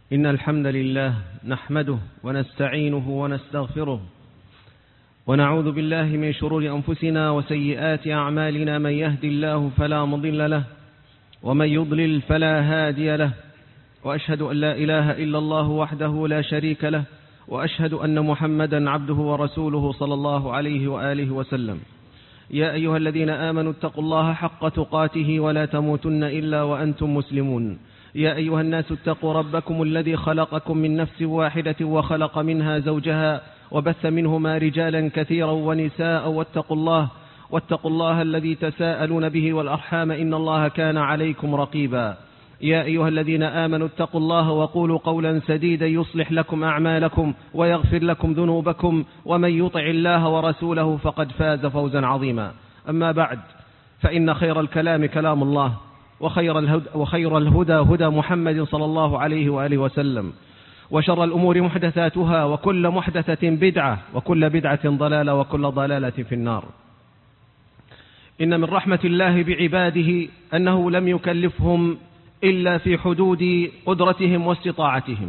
إن الحمد لله نحمده ونستعينه ونستغفره ونعوذ بالله من شرور أنفسنا وسيئات أعمالنا. من يهد الله فلا مضل له ومن يضلل فلا هادي له، وأشهد أن لا إله إلا الله وحده لا شريك له، وأشهد أن محمدا عبده ورسوله صلى الله عليه وآله وسلم. يا أيها الذين آمنوا اتقوا الله حق تقاته ولا تموتن إلا وأنتم مسلمون. يا أيها الناس اتقوا ربكم الذي خلقكم من نفس واحدة وخلق منها زوجها وبث منهما رجالا كثيرا ونساء، واتقوا الله الذي تساءلون به والأرحام إن الله كان عليكم رقيبا. يا أيها الذين آمنوا اتقوا الله وقولوا قولا سديدا يصلح لكم أعمالكم ويغفر لكم ذنوبكم، ومن يطع الله ورسوله فقد فاز فوزا عظيما. أما بعد، فإن خير الكلام كلام الله، وخير الهدى هدى محمد صلى الله عليه وآله وسلم، وشر الأمور محدثاتها، وكل محدثة بدعة، وكل بدعة ضلالة، وكل ضلالة في النار. إن من رحمة الله بعباده أنه لم يكلفهم إلا في حدود قدرتهم واستطاعتهم.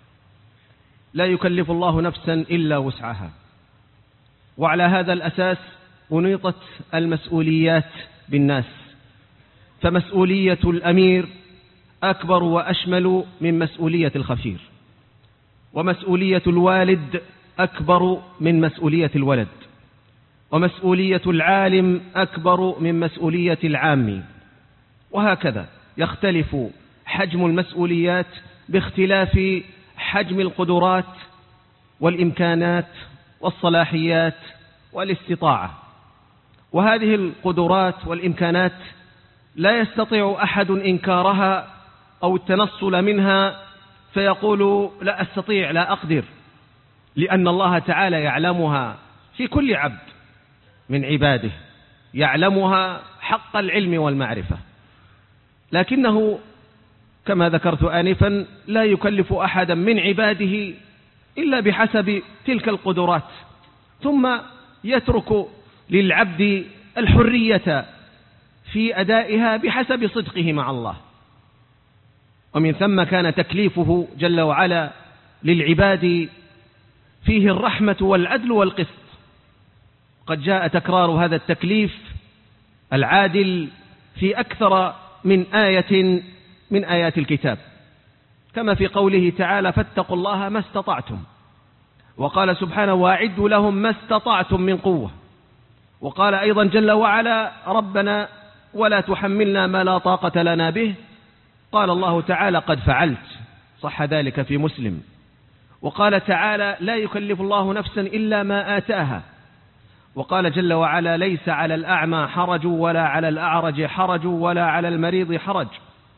لا يكلف الله نفسا إلا وسعها. وعلى هذا الأساس أنيطت المسؤوليات بالناس، فمسؤولية الأمير أكبر وأشمل من مسؤولية الخفير، ومسؤولية الوالد أكبر من مسؤولية الولد، ومسؤولية العالم أكبر من مسؤولية العام، وهكذا يختلف حجم المسؤوليات باختلاف حجم القدرات والإمكانات والصلاحيات والاستطاعة. وهذه القدرات والإمكانات لا يستطيع أحد إنكارها أو التنصل منها فيقول لا أستطيع لا أقدر، لأن الله تعالى يعلمها في كل عبد من عباده، يعلمها حق العلم والمعرفة، لكنه كما ذكرت آنفا لا يكلف أحدا من عباده إلا بحسب تلك القدرات، ثم يترك للعبد الحرية في أدائها بحسب صدقه مع الله. ومن ثم كان تكليفه جل وعلا للعباد فيه الرحمة والعدل والقسط. قد جاء تكرار هذا التكليف العادل في أكثر من آية من آيات الكتاب، كما في قوله تعالى: فاتقوا الله ما استطعتم. وقال سبحانه: وأعدوا لهم ما استطعتم من قوة. وقال أيضا جل وعلا: ربنا ولا تحملنا ما لا طاقة لنا به. قال الله تعالى: قد فعلت، صح ذلك في مسلم. وقال تعالى: لا يكلف الله نفسا إلا ما آتاها. وقال جل وعلا: ليس على الأعمى حرج ولا على الأعرج حرج ولا على المريض حرج.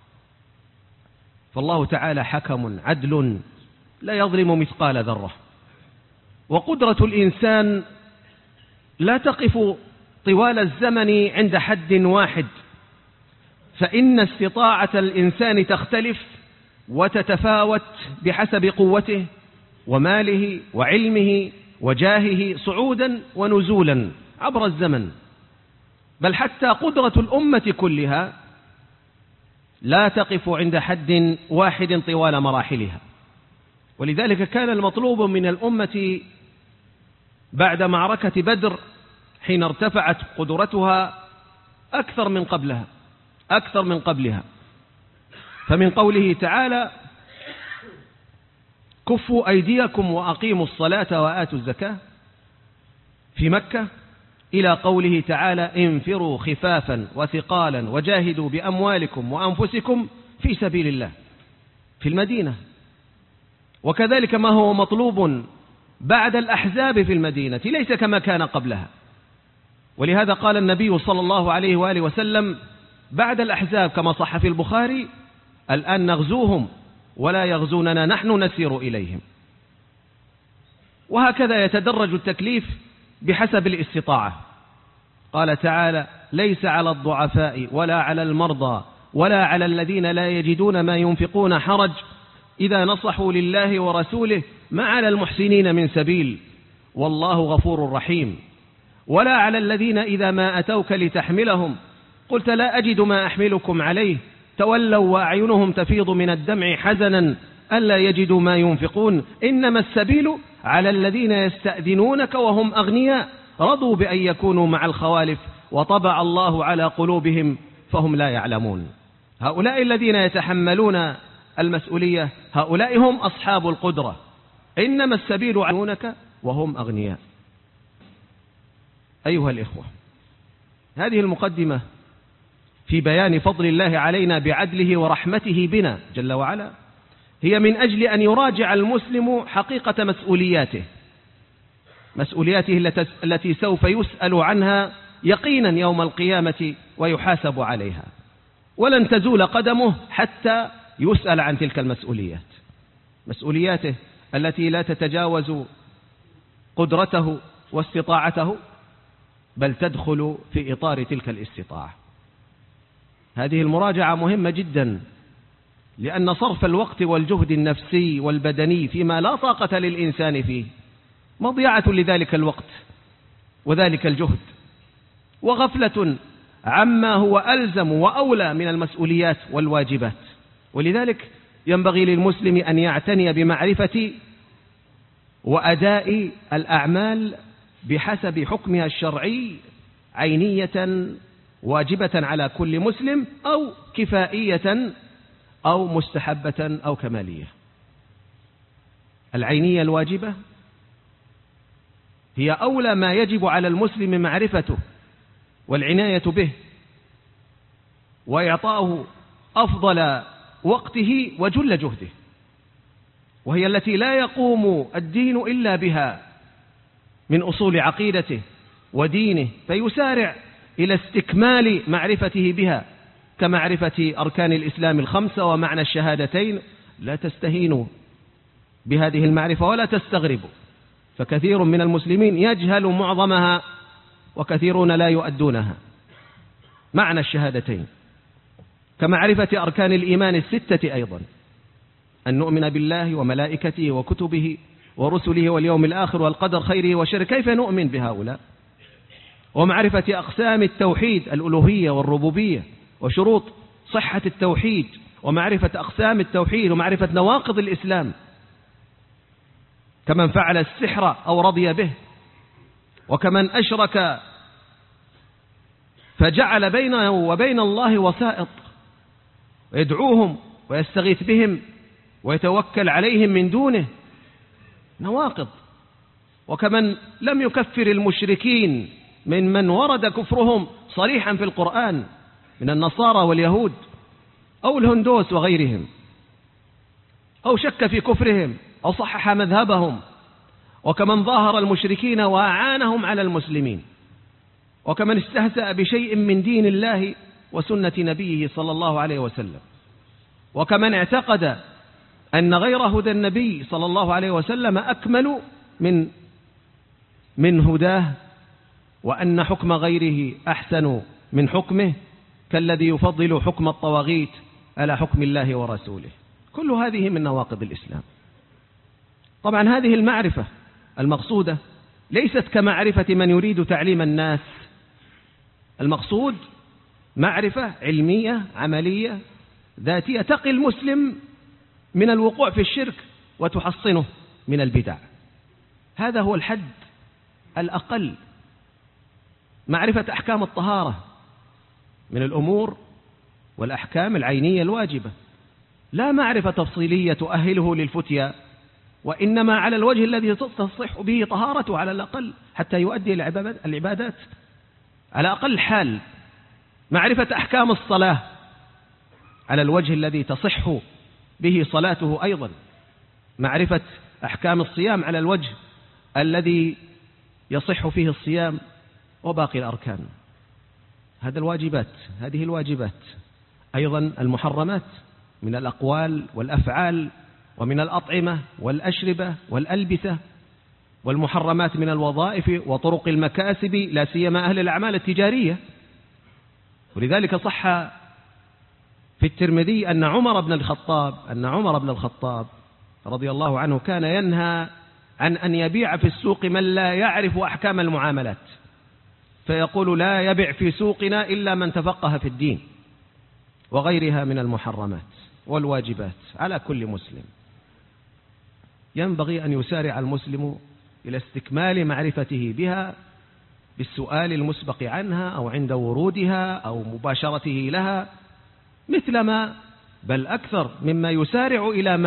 فالله تعالى حكم عدل لا يظلم مثقال ذرة. وقدرة الإنسان لا تقف طوال الزمن عند حد واحد، فإن استطاعة الإنسان تختلف وتتفاوت بحسب قوته وماله وعلمه وجاهه صعودا ونزولا عبر الزمن. بل حتى قدرة الأمة كلها لا تقف عند حد واحد طوال مراحلها. ولذلك كان المطلوب من الأمة بعد معركة بدر حين ارتفعت قدرتها أكثر من قبلها. فمن قوله تعالى: كفوا أيديكم وأقيموا الصلاة وآتوا الزكاة في مكة، إلى قوله تعالى: انفروا خفافا وثقالا وجاهدوا بأموالكم وأنفسكم في سبيل الله في المدينة. وكذلك ما هو مطلوب بعد الأحزاب في المدينة ليس كما كان قبلها. ولهذا قال النبي صلى الله عليه وآله وسلم بعد الأحزاب كما صح في البخاري: الآن نغزوهم ولا يغزوننا نحن نسير إليهم. وهكذا يتدرج التكليف بحسب الاستطاعة. قال تعالى: ليس على الضعفاء ولا على المرضى ولا على الذين لا يجدون ما ينفقون حرج إذا نصحوا لله ورسوله ما على المحسنين من سبيل والله غفور رحيم. ولا على الذين إذا ما أتوك لتحملهم قلت لا أجد ما أحملكم عليه تولوا وأعينهم تفيض من الدمع حزنا ألا يجدوا ما ينفقون إنما السبيل على الذين يستأذنونك وهم أغنياء رضوا بأن يكونوا مع الخوالف وطبع الله على قلوبهم فهم لا يعلمون. هؤلاء الذين يتحملون المسؤولية هؤلاء هم أصحاب القدرة. إنما السبيل على وهم أغنياء. أيها الإخوة، هذه المقدمة في بيان فضل الله علينا بعدله ورحمته بنا جل وعلا هي من أجل أن يراجع المسلم حقيقة مسؤولياته التي سوف يسأل عنها يقينا يوم القيامة ويحاسب عليها، ولن تزول قدمه حتى يسأل عن تلك المسؤوليات، مسؤولياته التي لا تتجاوز قدرته واستطاعته بل تدخل في إطار تلك الاستطاعة. هذه المراجعة مهمة جدا، لأن صرف الوقت والجهد النفسي والبدني فيما لا طاقة للإنسان فيه مضيعة لذلك الوقت وذلك الجهد، وغفلة عما هو ألزم وأولى من المسؤوليات والواجبات. ولذلك ينبغي للمسلم أن يعتني بمعرفة وأداء الأعمال بحسب حكمها الشرعي عينية واجبة على كل مسلم أو كفائية أو مستحبة أو كمالية. العينية الواجبة هي أولى ما يجب على المسلم معرفته والعناية به وإعطاؤه أفضل وقته وجل جهده، وهي التي لا يقوم الدين إلا بها من أصول عقيدته ودينه، فيسارع إلى استكمال معرفته بها كمعرفة أركان الإسلام الخمسة ومعنى الشهادتين. لا تستهينوا بهذه المعرفة ولا تستغربوا، فكثير من المسلمين يجهل معظمها وكثيرون لا يؤدونها. معنى الشهادتين كمعرفة أركان الإيمان الستة أيضا، أن نؤمن بالله وملائكته وكتبه ورسله واليوم الآخر والقدر خيره وشره. كيف نؤمن بهؤلاء؟ ومعرفة أقسام التوحيد الألوهية والربوبية وشروط صحة التوحيد ومعرفة أقسام التوحيد ومعرفة نواقض الإسلام، كمن فعل السحر أو رضي به، وكمن أشرك فجعل بينه وبين الله وسائط ويدعوهم ويستغيث بهم ويتوكل عليهم من دونه، نواقض. وكمن لم يكفر المشركين من ورد كفرهم صريحا في القرآن من النصارى واليهود أو الهندوس وغيرهم، أو شك في كفرهم أو صحح مذهبهم، وكمن ظاهر المشركين وأعانهم على المسلمين، وكمن استهزأ بشيء من دين الله وسنة نبيه صلى الله عليه وسلم، وكمن اعتقد أن غير هدى النبي صلى الله عليه وسلم أكمل من هداه، وأن حكم غيره أحسن من حكمه، كالذي يفضل حكم الطواغيت على حكم الله ورسوله. كل هذه من نواقض الإسلام. طبعا هذه المعرفة المقصودة ليست كمعرفة من يريد تعليم الناس، المقصود معرفة علمية عملية ذاتية تقي المسلم من الوقوع في الشرك وتحصنه من البدع. هذا هو الحد الأقل. معرفة أحكام الطهارة من الأمور والأحكام العينية الواجبة، لا معرفة تفصيلية تؤهله للفتيا، وإنما على الوجه الذي تصح به طهارته على الأقل حتى يؤدي العبادات على أقل حال. معرفة أحكام الصلاة على الوجه الذي تصح به صلاته أيضا. معرفة أحكام الصيام على الوجه الذي يصح فيه الصيام وباقي الأركان. هذه الواجبات. أيضا المحرمات من الأقوال والأفعال ومن الأطعمة والأشربة والألبسة، والمحرمات من الوظائف وطرق المكاسب لا سيما أهل الأعمال التجارية. ولذلك صح في الترمذي أن عمر بن الخطاب رضي الله عنه كان ينهى عن أن يبيع في السوق من لا يعرف أحكام المعاملات، فيقول لا يبيع في سوقنا إلا من تفقه في الدين، وغيرها من المحرمات والواجبات على كل مسلم. ينبغي أن يسارع المسلم إلى استكمال معرفته بها بالسؤال المسبق عنها أو عند ورودها أو مباشرته لها، مثلما بل أكثر مما يسارع إلى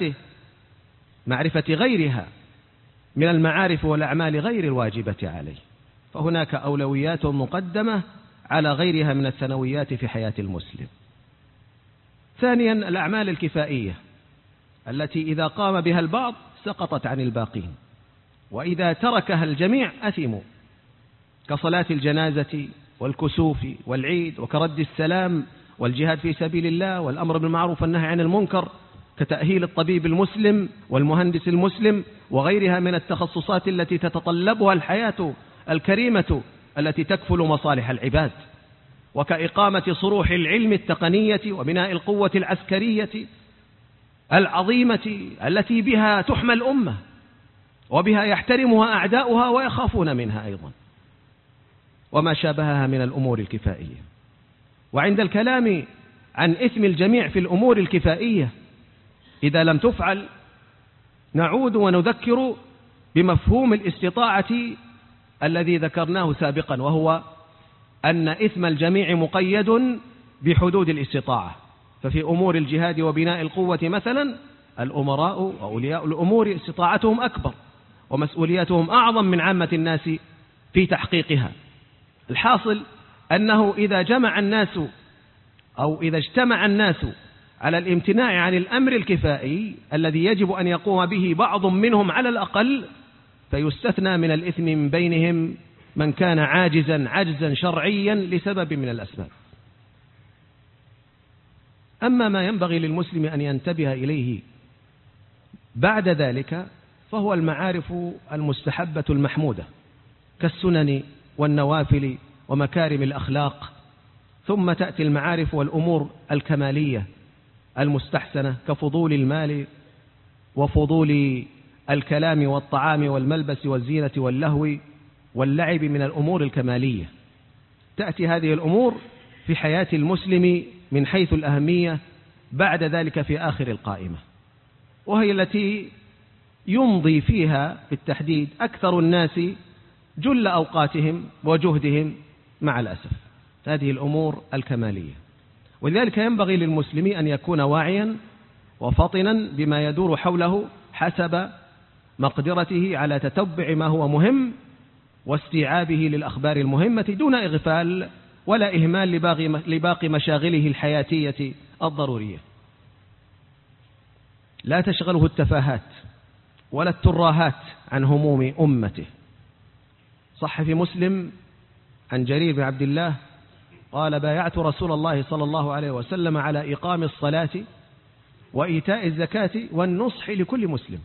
معرفة غيرها من المعارف والأعمال غير الواجبة عليه، فهناك أولويات مقدمة على غيرها من الثانويات في حياة المسلم. ثانيا الأعمال الكفائية التي إذا قام بها البعض سقطت عن الباقين، وإذا تركها الجميع أثموا، كصلاة الجنازة والكسوف والعيد وكرد السلام والجهاد في سبيل الله والأمر بالمعروف والنهي عن المنكر، كتأهيل الطبيب المسلم والمهندس المسلم وغيرها من التخصصات التي تتطلبها الحياة الكريمة التي تكفل مصالح العباد، وكإقامة صروح العلم التقنية وبناء القوة العسكرية العظيمة التي بها تحمى الأمة وبها يحترمها أعداؤها ويخافون منها أيضا، وما شابهها من الأمور الكفائية. وعند الكلام عن إثم الجميع في الأمور الكفائية إذا لم تفعل نعود ونذكر بمفهوم الاستطاعة الذي ذكرناه سابقا، وهو أن إثم الجميع مقيد بحدود الاستطاعة. ففي أمور الجهاد وبناء القوة مثلا الأمراء وأولياء الأمور استطاعتهم أكبر ومسؤولياتهم أعظم من عامة الناس في تحقيقها. الحاصل أنه إذا اجتمع الناس على الامتناع عن الأمر الكفائي الذي يجب أن يقوم به بعض منهم على الأقل، فيستثنى من الإثم من بينهم من كان عاجزا شرعيا لسبب من الأسباب. أما ما ينبغي للمسلم أن ينتبه إليه بعد ذلك فهو المعارف المستحبة المحمودة كالسنن والنوافل ومكارم الأخلاق، ثم تأتي المعارف والأمور الكمالية المستحسنة كفضول المال وفضول الكلام والطعام والملبس والزينة واللهو واللعب من الأمور الكمالية. تأتي هذه الأمور في حياة المسلم من حيث الأهمية بعد ذلك في آخر القائمة، وهي التي يمضي فيها بالتحديد أكثر الناس جل أوقاتهم وجهدهم مع الأسف، هذه الأمور الكمالية. ولذلك ينبغي للمسلم أن يكون واعيا وفطنا بما يدور حوله حسب مقدرته على تتبع ما هو مهم واستيعابه للأخبار المهمة دون إغفال ولا إهمال لباقي مشاغله الحياتية الضرورية. لا تشغله التفاهات ولا التراهات عن هموم أمته. صح في مسلم عن جرير بن عبد الله قال: بايعت رسول الله صلى الله عليه وسلم على إقام الصلاة وإيتاء الزكاة والنصح لكل مسلم.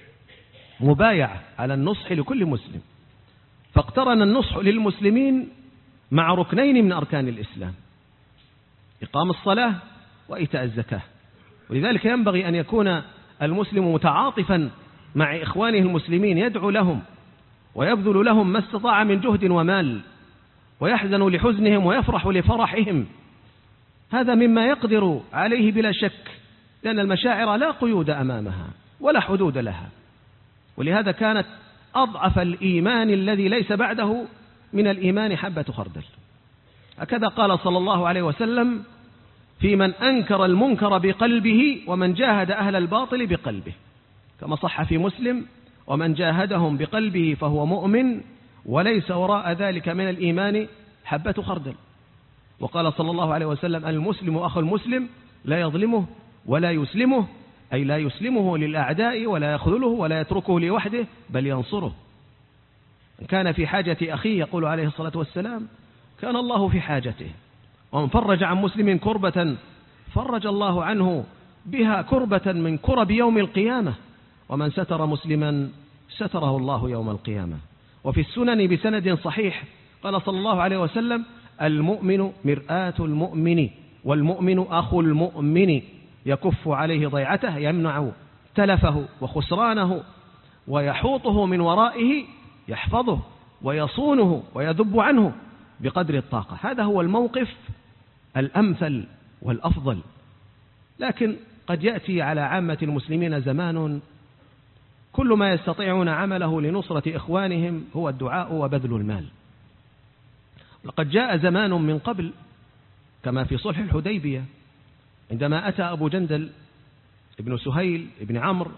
مبايع على النصح لكل مسلم، فاقترن النصح للمسلمين مع ركنين من أركان الإسلام: إقام الصلاة وإيتاء الزكاة. ولذلك ينبغي أن يكون المسلم متعاطفا مع إخوانه المسلمين، يدعو لهم ويبذل لهم ما استطاع من جهد ومال، ويحزن لحزنهم ويفرح لفرحهم. هذا مما يقدر عليه بلا شك، لأن المشاعر لا قيود أمامها ولا حدود لها. ولهذا كانت أضعف الإيمان الذي ليس بعده من الإيمان حبة خردل. هكذا قال صلى الله عليه وسلم في من أنكر المنكر بقلبه ومن جاهد أهل الباطل بقلبه، كما صح في مسلم: ومن جاهدهم بقلبه فهو مؤمن وليس وراء ذلك من الإيمان حبة خردل. وقال صلى الله عليه وسلم: المسلم أخو المسلم لا يظلمه ولا يسلمه، أي لا يسلمه للأعداء ولا يخذله ولا يتركه لوحده بل ينصره. إن كان في حاجة أخيه يقول عليه الصلاة والسلام: كان الله في حاجته، ومن فرج عن مسلم كربة فرج الله عنه بها كربة من كرب يوم القيامة، ومن ستر مسلما ستره الله يوم القيامة. وفي السنن بسند صحيح قال صلى الله عليه وسلم: المؤمن مرآة المؤمن والمؤمن أخو المؤمن، يكف عليه ضيعته، يمنع تلفه وخسرانه، ويحوطه من ورائه، يحفظه ويصونه ويذب عنه بقدر الطاقة. هذا هو الموقف الأمثل والأفضل. لكن قد يأتي على عامة المسلمين زمان كل ما يستطيعون عمله لنصرة إخوانهم هو الدعاء وبذل المال. لقد جاء زمان من قبل كما في صلح الحديبية عندما أتى أبو جندل ابن سهيل ابن عمرو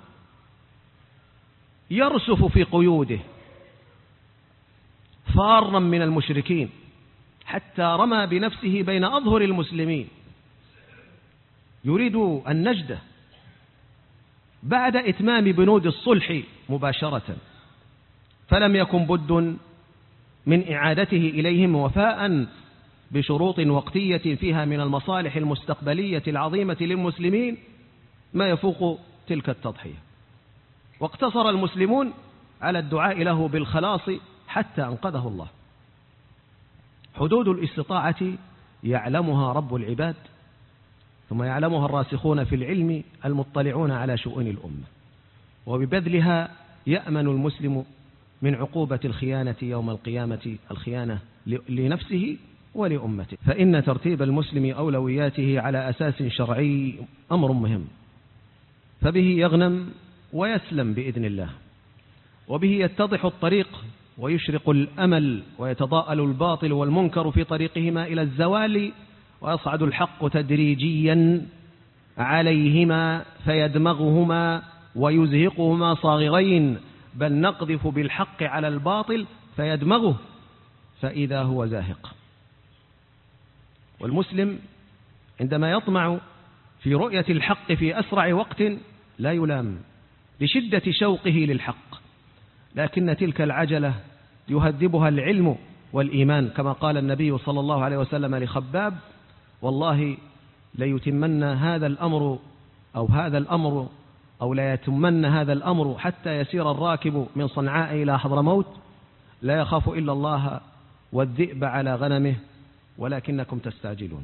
يرسف في قيوده فارا من المشركين حتى رمى بنفسه بين أظهر المسلمين يريد النجدة بعد إتمام بنود الصلح مباشرة، فلم يكن بد من إعادته إليهم وفاء بشروط وقتية فيها من المصالح المستقبلية العظيمة للمسلمين ما يفوق تلك التضحية. واقتصر المسلمون على الدعاء له بالخلاص حتى أنقذه الله. حدود الاستطاعة يعلمها رب العباد، ثم يعلمها الراسخون في العلم المطلعون على شؤون الأمة، وببذلها يأمن المسلم من عقوبة الخيانة يوم القيامة، الخيانة لنفسه ولأمته. فإن ترتيب المسلم أولوياته على أساس شرعي أمر مهم، فبه يغنم ويسلم بإذن الله، وبه يتضح الطريق ويشرق الأمل ويتضاءل الباطل والمنكر في طريقهما إلى الزوال، ويصعد الحق تدريجيا عليهما فيدمغهما ويزهقهما صاغرين، بل نقذف بالحق على الباطل فيدمغه فإذا هو زاهق. والمسلم عندما يطمع في رؤية الحق في أسرع وقت لا يلام لشدة شوقه للحق، لكن تلك العجلة يهذبها العلم والإيمان، كما قال النبي صلى الله عليه وسلم لخباب: والله ليتمن هذا الأمر أو لا يتمن هذا الأمر حتى يسير الراكب من صنعاء إلى حضرموت لا يخاف إلا الله والذئب على غنمه ولكنكم تستعجلون.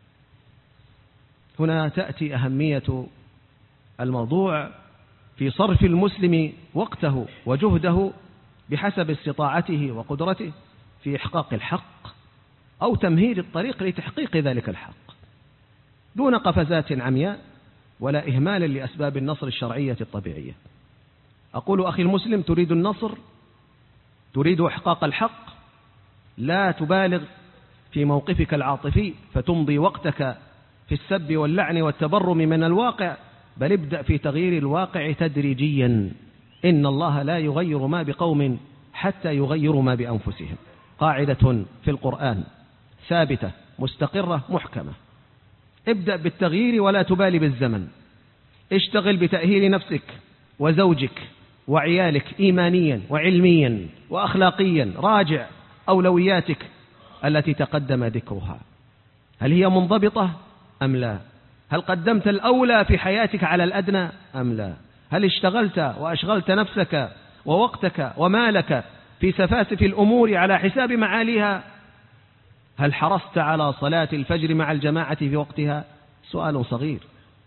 هنا تأتي أهمية الموضوع في صرف المسلم وقته وجهده بحسب استطاعته وقدرته في إحقاق الحق أو تمهيد الطريق لتحقيق ذلك الحق، دون قفزات عمياء ولا إهمال لأسباب النصر الشرعية الطبيعية. أقول أخي المسلم، تريد النصر، تريد إحقاق الحق، لا تبالغ في موقفك العاطفي فتمضي وقتك في السب واللعن والتبرم من الواقع، بل ابدأ في تغيير الواقع تدريجيا. إن الله لا يغير ما بقوم حتى يغيروا ما بأنفسهم. قاعدة في القرآن ثابتة مستقرة محكمة: ابدأ بالتغيير ولا تبالي بالزمن. اشتغل بتأهيل نفسك وزوجك وعيالك إيمانيا وعلميا وأخلاقيا. راجع أولوياتك التي تقدم ذكرها، هل هي منضبطة أم لا؟ هل قدمت الأولى في حياتك على الأدنى أم لا؟ هل اشتغلت وأشغلت نفسك ووقتك ومالك في سفاسف الأمور على حساب معاليها؟ هل حرصت على صلاة الفجر مع الجماعة في وقتها؟ سؤال صغير.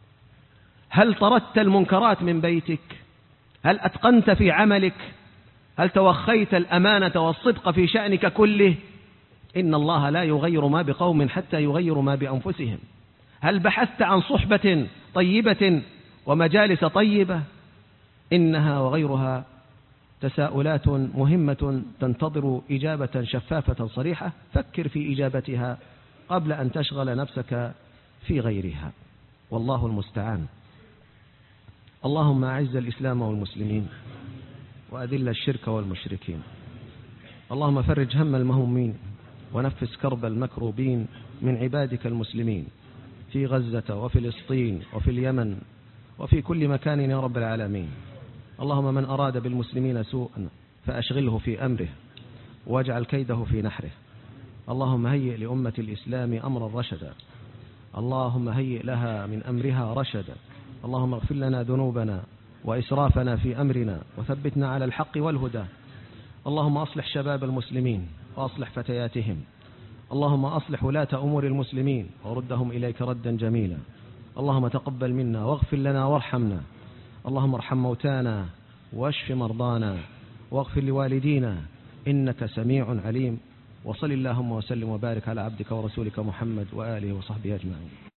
هل طردت المنكرات من بيتك؟ هل أتقنت في عملك؟ هل توخيت الأمانة والصدق في شأنك كله؟ إن الله لا يغير ما بقوم حتى يغيروا ما بأنفسهم. هل بحثت عن صحبة طيبة ومجالس طيبة؟ إنها وغيرها تساؤلات مهمة تنتظر إجابة شفافة صريحة، فكر في إجابتها قبل أن تشغل نفسك في غيرها، والله المستعان. اللهم أعز الإسلام والمسلمين وأذل الشرك والمشركين. اللهم فرج هم المهمومين ونفس كرب المكروبين من عبادك المسلمين في غزة وفلسطين وفي اليمن وفي كل مكان يا رب العالمين. اللهم من أراد بالمسلمين سوءا فأشغله في أمره واجعل كيده في نحره. اللهم هيئ لأمة الإسلام أمرا رشدا، اللهم هيئ لها من أمرها رشدا. اللهم اغفر لنا ذنوبنا وإسرافنا في أمرنا وثبتنا على الحق والهدى. اللهم أصلح شباب المسلمين وأصلح فتياتهم. اللهم أصلح ولاة أمور المسلمين وردهم إليك ردا جميلا. اللهم تقبل منا واغفر لنا وارحمنا. اللهم ارحم موتانا واشف مرضانا واغفر لوالدينا إنك سميع عليم. وصل اللهم وسلم وبارك على عبدك ورسولك محمد وآله وصحبه أجمعين.